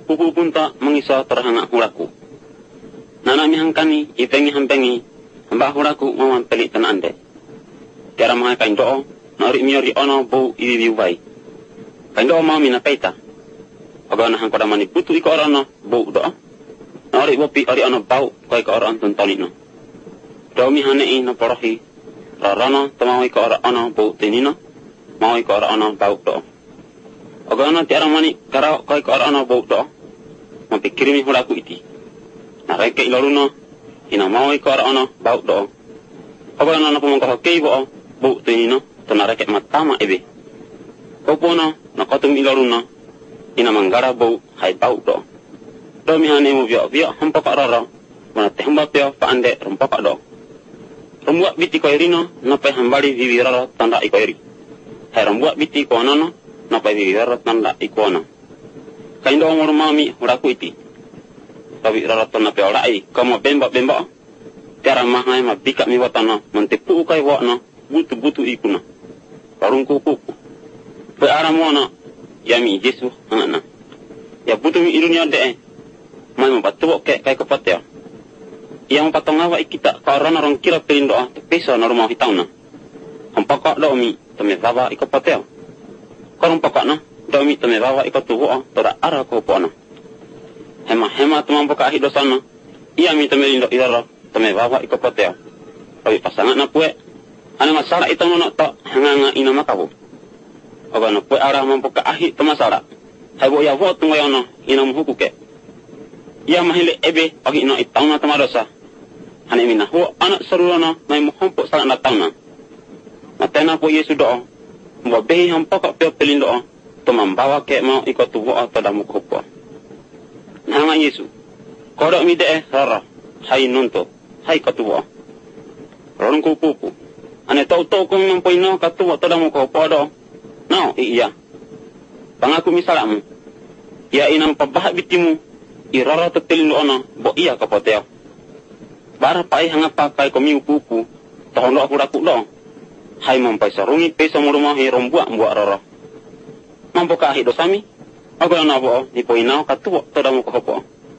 pupu punta mengiso terhangak hulaku. Nana mihangkani ipengi hampengi hamba hulaku mawan pelik tan ande. Tiara mga kain doo na ori miori ono bau iwiwiwai. Kain doo mau mina peita. Oga na hangkoda mani putu iko orono bau doo. Na ori bopi ori ono bau koi ko oron tuntonino. Doo mihanei na porohi rarano tamawi ko ono bau tenino. Mau iko ono bau doo. Oga na tiara mani karao koi ko ono bau doo. Mapikirimi hulaku iti. Na reke iloruno ina mau iko ono bau doo. Oga na pamangko kei bo bau tenino tona reke matama ebe. Kopono na kotum iloruno ina manggara bau hai bau doo. Do mihane mo vio hampaka rara mana te hamba peo pa ande rumpaka do. Rumbuak biti ko irino na pe hambali vivi rara tanda iko iri. Hai rumbuak biti ko anono na pe vivi rara tanda iko ana. Kaindo mo rumami huraku iti. Tabi rara tanda pe orai kamo bemba. Tiara mahai ma bika mi watana mantepu kai wona butu ikuna. Parungku kuku. Pe aramona yami Yesu hangana. Ya butu mi irunya de. Mai mabatuok kai kapatya. Yang patongawa ikita karana rong kira pelindo pesa na rumah hitauna. Hampaka do mi tame baba ikapatya. Karong pakana do mi tame baba ikatuwa tora ara ko pona. Hema tumampoka hidosana. Iya mi tame lindo irara tame baba ikapatya. Tapi pasangan na pue ana masalah itu no to hanganga ina makabu. Oga na pue ara mampoka ahi tamasara. Hai bo ya vo tungoyono ina muhukuke. Ia mahile ebe pagi ino itauna tamadosa. Hane mina ho anak sarulana mai mohompo salat natana. Matena po Yesu doa. Mbo behi hampaka peo pelindo to mambawa ke mau ikut tuwo pada mukopo. Nama Yesu. Kodok mi de rara. Hai nunto. Hai katuwo. Ron pupu. Ane tau kong nampoino katuwo tada mukopo do. No iya. Pangaku misalamu. Ya inam pabah bitimu. Irara tetelin ono bo iya kapoteo. Bara pai hanga pakai komi pupu. Tohondo aku raku do. Hai mampai sarungi pesa murumah rombua mbua rara. Mampo ka ahi dosami. Aku na bo ni poinao katuwo toda mo kopo.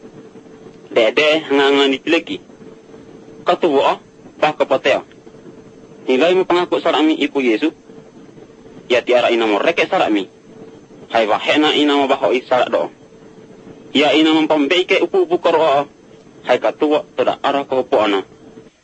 Dede hanga dipileki. Katuwo pa kapoteo. Nilai mo pangaku sarami ipu Yesu. Ya tiara ina mo reke sarami. Hai wahena ina mo baho isarak do. Ya ina mampambeike upu koro hai katuwa toda ara ko po ana